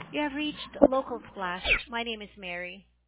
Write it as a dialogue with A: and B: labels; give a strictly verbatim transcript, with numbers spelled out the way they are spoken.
A: You have reached Local Splash. My name is Mary.